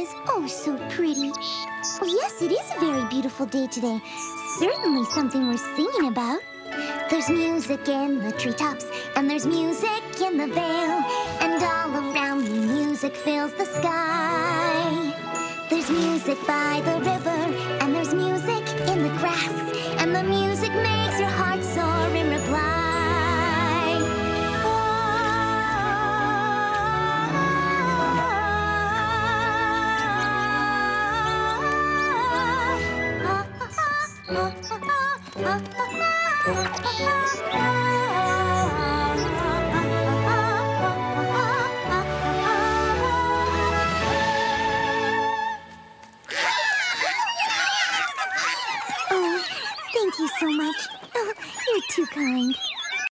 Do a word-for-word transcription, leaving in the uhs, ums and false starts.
is oh so pretty. Well, yes, it is a very beautiful day today. Certainly something worth singing about. There's music in the treetops, and there's music in the vale, and all around me music fills the sky. There's music by the river, and there's music in the grass.